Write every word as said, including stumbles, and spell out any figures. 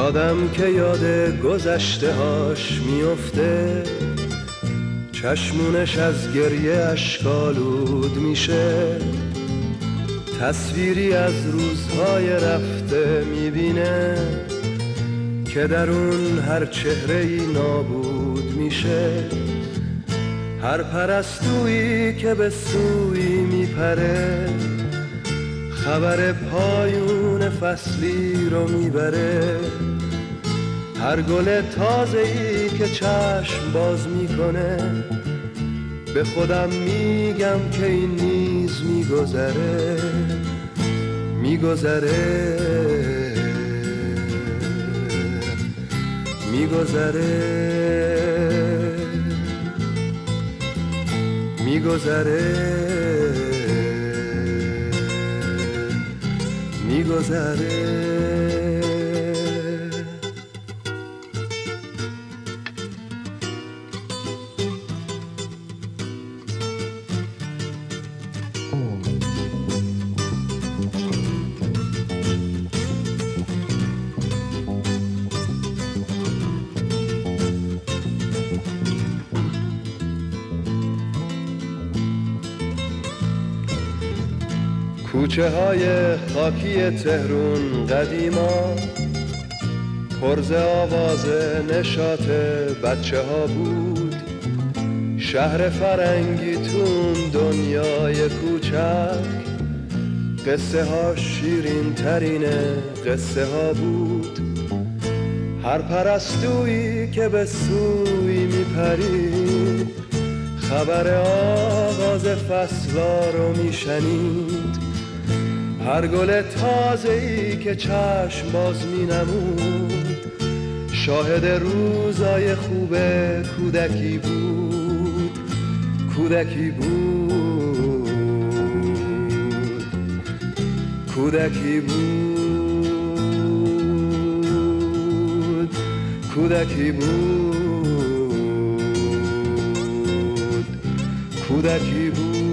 آدم که یاد گذشته هاش میفته، چشمونش از گریه اشکالود میشه. تصویری از روزهای رفته میبینه که در اون هر چهره‌ای نابود میشه. هر پرستویی که به سوی میپره، خبر پایون فصلی رو میبره. هر گل تازه‌ای که چشم باز میکنه، به خودم میگم که این نیز میگذره، میگذره، میگذره، میگذره، میگذره. کوچه های خاکی تهرون قدیما پر ز آواز نشاط بچه ها بود. شهر فرنگی تون دنیای کوچک، قصه ها شیرین ترین قصه ها بود. هر پرستویی که به سوی میپرید، خبر آغاز فصلا رو میشنید. هر گل تازه‌ای که چشم باز می‌نمود، شاهد روزای خوب کودکی بود، کودکی بود، کودکی بود، کودکی بود، کودکی بود.